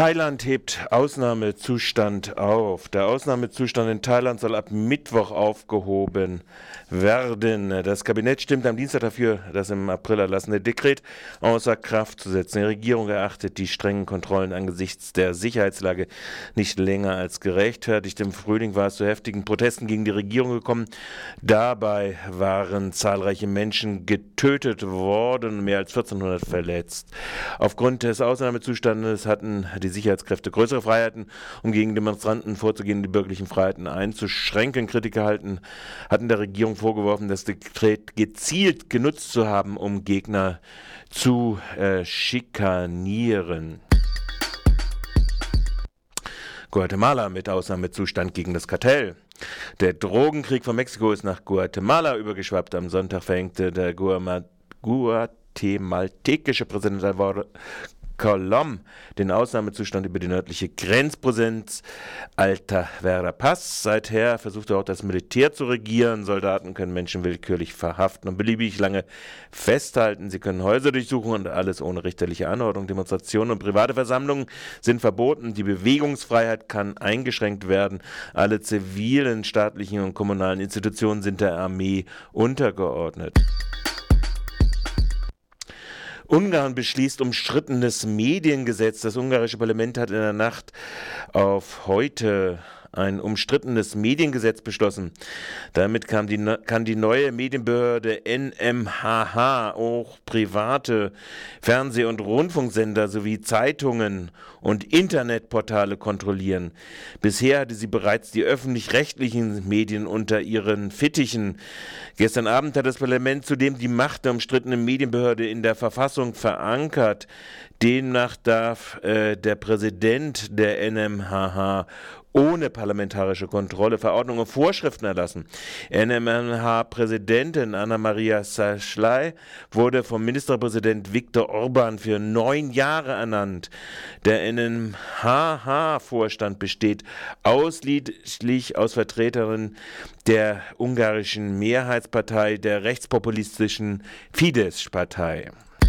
Thailand hebt Ausnahmezustand auf. Der Ausnahmezustand in Thailand soll ab Mittwoch aufgehoben werden. Das Kabinett stimmt am Dienstag dafür, das im April erlassene Dekret außer Kraft zu setzen. Die Regierung erachtet die strengen Kontrollen angesichts der Sicherheitslage nicht länger als gerechtfertigt. Im Frühling war es zu heftigen Protesten gegen die Regierung gekommen. Dabei waren zahlreiche Menschen getötet worden und mehr als 1400 verletzt. Aufgrund des Ausnahmezustandes hatten die Sicherheitskräfte größere Freiheiten, um gegen Demonstranten vorzugehen, die bürgerlichen Freiheiten einzuschränken. Kritiker hatten der Regierung vorgeworfen, das Dekret gezielt genutzt zu haben, um Gegner zu schikanieren. Guatemala mit Ausnahmezustand gegen das Kartell. Der Drogenkrieg von Mexiko ist nach Guatemala übergeschwappt. Am Sonntag verhängte der guatemaltekische Präsident Alvaro Colom den Ausnahmezustand über die nördliche Grenzprovinz Alta Verapaz. Seither versucht auch das Militär zu regieren. Soldaten können Menschen willkürlich verhaften und beliebig lange festhalten. Sie können Häuser durchsuchen und alles ohne richterliche Anordnung. Demonstrationen und private Versammlungen sind verboten. Die Bewegungsfreiheit kann eingeschränkt werden. Alle zivilen, staatlichen und kommunalen Institutionen sind der Armee untergeordnet. Ungarn beschließt umstrittenes Mediengesetz. Das ungarische Parlament hat in der Nacht auf heute ein umstrittenes Mediengesetz beschlossen. Damit kann die neue Medienbehörde NMHH auch private Fernseh- und Rundfunksender sowie Zeitungen und Internetportale kontrollieren. Bisher hatte sie bereits die öffentlich-rechtlichen Medien unter ihren Fittichen. Gestern Abend hat das Parlament zudem die Macht der umstrittenen Medienbehörde in der Verfassung verankert. Demnach darf der Präsident der NMHH ohne parlamentarische Kontrolle Verordnungen und Vorschriften erlassen. NMHH-Präsidentin Anna-Maria Sașlai wurde vom Ministerpräsident Viktor Orban für 9 Jahre ernannt. Der NMHH-Vorstand besteht ausschließlich aus Vertreterinnen der ungarischen Mehrheitspartei, der rechtspopulistischen Fidesz-Partei.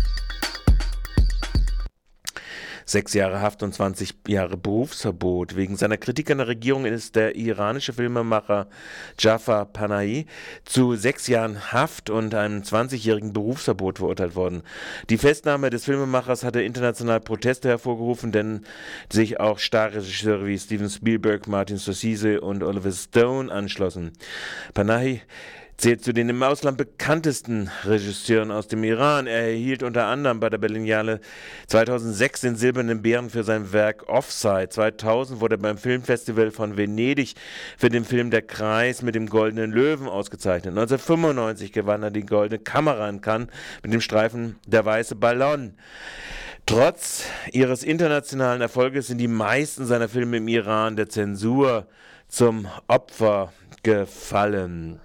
6 Jahre Haft und 20 Jahre Berufsverbot. Wegen seiner Kritik an der Regierung ist der iranische Filmemacher Jafar Panahi zu 6 Jahren Haft und einem 20-jährigen Berufsverbot verurteilt worden. Die Festnahme des Filmemachers hatte international Proteste hervorgerufen, denn sich auch Starregisseure wie Steven Spielberg, Martin Scorsese und Oliver Stone anschlossen. Panahi zählt zu den im Ausland bekanntesten Regisseuren aus dem Iran. Er erhielt unter anderem bei der Berlinale 2006 den Silbernen Bären für sein Werk Offside. 2000 wurde er beim Filmfestival von Venedig für den Film Der Kreis mit dem Goldenen Löwen ausgezeichnet. 1995 gewann er die Goldene Kamera in Cannes mit dem Streifen Der weiße Ballon. Trotz ihres internationalen Erfolges sind die meisten seiner Filme im Iran der Zensur zum Opfer gefallen.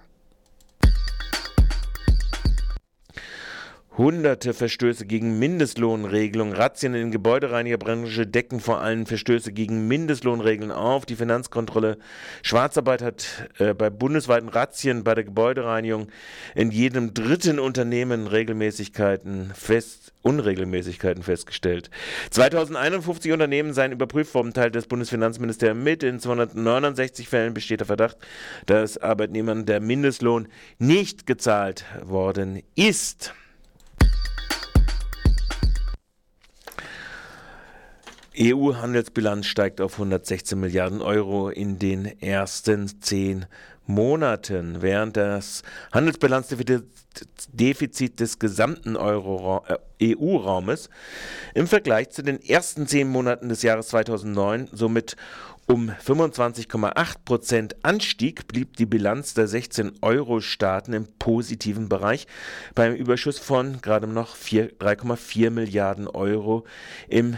Hunderte Verstöße gegen Mindestlohnregelungen. Razzien in der Gebäudereinigerbranche decken vor allem Verstöße gegen Mindestlohnregeln auf. Die Finanzkontrolle Schwarzarbeit hat bei bundesweiten Razzien bei der Gebäudereinigung in jedem dritten Unternehmen Unregelmäßigkeiten festgestellt. 2051 Unternehmen seien überprüft worden, teilt das Bundesfinanzministerium mit. In 269 Fällen besteht der Verdacht, dass Arbeitnehmern der Mindestlohn nicht gezahlt worden ist. EU-Handelsbilanz steigt auf 116 Milliarden Euro in den ersten 10 Monaten, während das Handelsbilanzdefizit des gesamten EU-Raumes im Vergleich zu den ersten 10 Monaten des Jahres 2009 somit um 25,8% anstieg, blieb die Bilanz der 16 Euro-Staaten im positiven Bereich beim Überschuss von gerade noch 3,4 Milliarden Euro im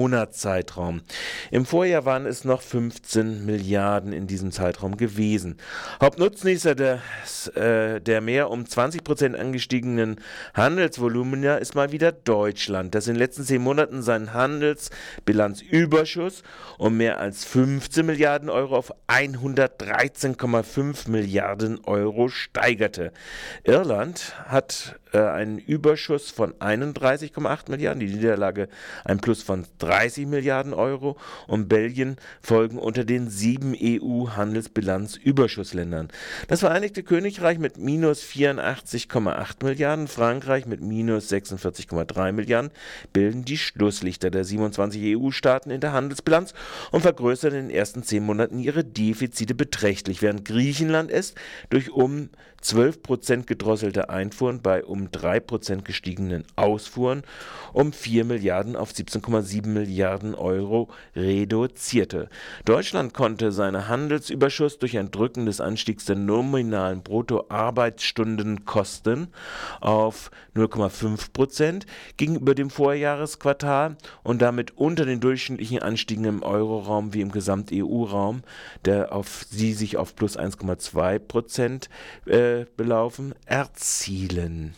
10-Monats-Zeitraum. Im Vorjahr waren es noch 15 Milliarden in diesem Zeitraum gewesen. Hauptnutznießer der mehr um 20% angestiegenen Handelsvolumina ist mal wieder Deutschland, das in den letzten 10 Monaten seinen Handelsbilanzüberschuss um mehr als 15 Milliarden Euro auf 113,5 Milliarden Euro steigerte. Irland hat einen Überschuss von 31,8 Milliarden, die Niederlage ein Plus von 30 Milliarden Euro und Belgien folgen unter den 7 EU-Handelsbilanzüberschussländern. Das Vereinigte Königreich mit minus 84,8 Milliarden, Frankreich mit minus 46,3 Milliarden bilden die Schlusslichter der 27 EU-Staaten in der Handelsbilanz und vergrößern in den ersten 10 Monaten ihre Defizite beträchtlich, während Griechenland es durch um 12% gedrosselte Einfuhren bei um 3% gestiegenen Ausfuhren um 4 Milliarden auf 17,7 Milliarden Euro reduzierte. Deutschland konnte seinen Handelsüberschuss durch ein Drücken des Anstiegs der nominalen Bruttoarbeitsstundenkosten auf 0,5% gegenüber dem Vorjahresquartal und damit unter den durchschnittlichen Anstiegen im Euroraum wie im Gesamt-EU-Raum, die sich auf plus 1,2% belaufen, erzielen.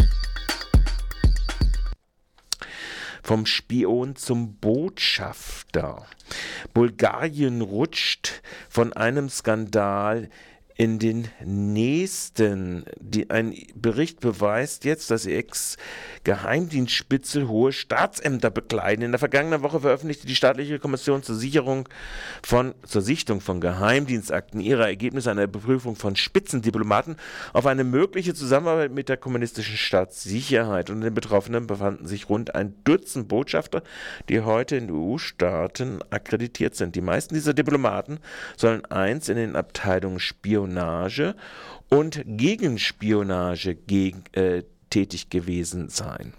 Vom Spion zum Botschafter. Bulgarien rutscht von einem Skandal in den nächsten. Ein Bericht beweist jetzt, dass Ex-Geheimdienstspitzel hohe Staatsämter bekleiden. In der vergangenen Woche veröffentlichte die Staatliche Kommission zur Sichtung von Geheimdienstakten ihre Ergebnisse einer Überprüfung von Spitzendiplomaten auf eine mögliche Zusammenarbeit mit der kommunistischen Staatssicherheit. Unter den Betroffenen befanden sich rund ein Dutzend Botschafter, die heute in EU-Staaten akkreditiert sind. Die meisten dieser Diplomaten sollen in den Abteilungen Spionage und Gegenspionage tätig gewesen sein.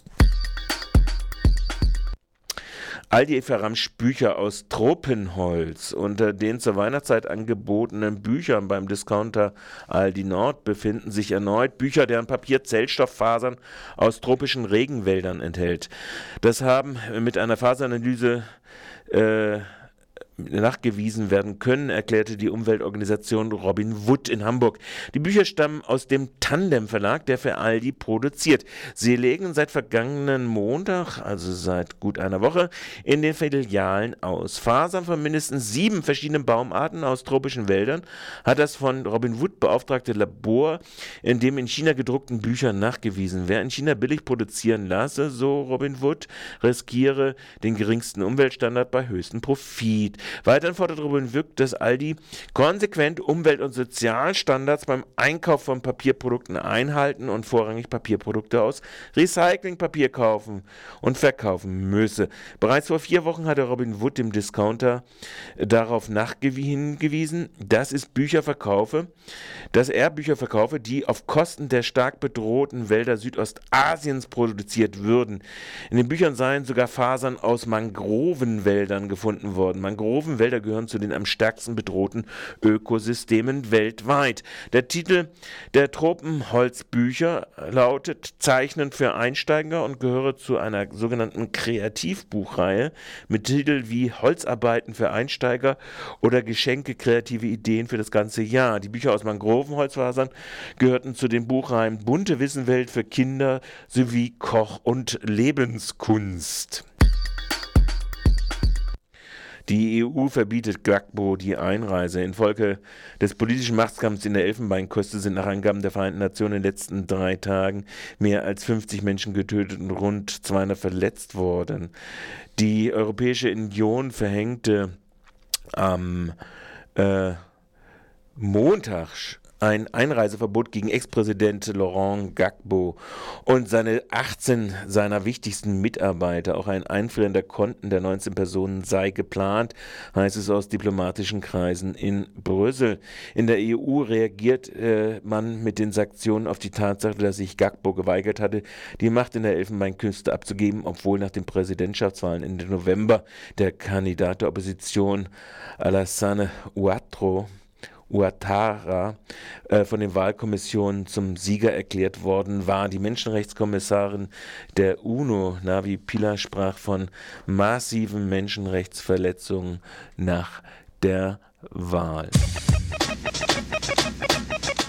Aldi verramscht Bücher aus Tropenholz. Unter den zur Weihnachtszeit angebotenen Büchern beim Discounter Aldi Nord befinden sich erneut Bücher, deren Papier Zellstofffasern aus tropischen Regenwäldern enthält. Das haben mit einer Faseranalyse nachgewiesen werden können, erklärte die Umweltorganisation Robin Wood in Hamburg. Die Bücher stammen aus dem Tandem Verlag, der für Aldi produziert. Sie legen seit vergangenen Montag, also seit gut einer Woche, in den Filialen aus. Fasern von mindestens 7 verschiedenen Baumarten aus tropischen Wäldern hat das von Robin Wood beauftragte Labor in dem in China gedruckten Büchern nachgewiesen. Wer in China billig produzieren lasse, so Robin Wood, riskiere den geringsten Umweltstandard bei höchstem Profit. Weiterhin fordert Robin Wood, dass Aldi konsequent Umwelt- und Sozialstandards beim Einkauf von Papierprodukten einhalten und vorrangig Papierprodukte aus Recyclingpapier kaufen und verkaufen müsse. Bereits vor 4 Wochen hatte Robin Wood dem Discounter darauf hingewiesen, dass er Bücher verkaufe, die auf Kosten der stark bedrohten Wälder Südostasiens produziert würden. In den Büchern seien sogar Fasern aus Mangrovenwäldern gefunden worden. Mangrovenwälder gehören zu den am stärksten bedrohten Ökosystemen weltweit. Der Titel der Tropenholzbücher lautet Zeichnen für Einsteiger und gehöre zu einer sogenannten Kreativbuchreihe mit Titeln wie Holzarbeiten für Einsteiger oder Geschenke kreative Ideen für das ganze Jahr. Die Bücher aus Mangrovenholzfasern gehörten zu den Buchreihen Bunte Wissenwelt für Kinder sowie Koch- und Lebenskunst. Die EU verbietet Gbagbo die Einreise. Infolge des politischen Machtkampfs in der Elfenbeinküste sind nach Angaben der Vereinten Nationen in den letzten 3 Tagen mehr als 50 Menschen getötet und rund 200 verletzt worden. Die Europäische Union verhängte am Montag ein Einreiseverbot gegen Ex-Präsident Laurent Gbagbo und 18 seiner wichtigsten Mitarbeiter. Auch ein Einfrieren der Konten der 19 Personen sei geplant, heißt es aus diplomatischen Kreisen in Brüssel. In der EU reagiert man mit den Sanktionen auf die Tatsache, dass sich Gbagbo geweigert hatte, die Macht in der Elfenbeinküste abzugeben, obwohl nach den Präsidentschaftswahlen Ende November der Kandidat der Opposition Alassane Ouattara von den Wahlkommissionen zum Sieger erklärt worden war. Die Menschenrechtskommissarin der UNO, Navi Pillay, sprach von massiven Menschenrechtsverletzungen nach der Wahl.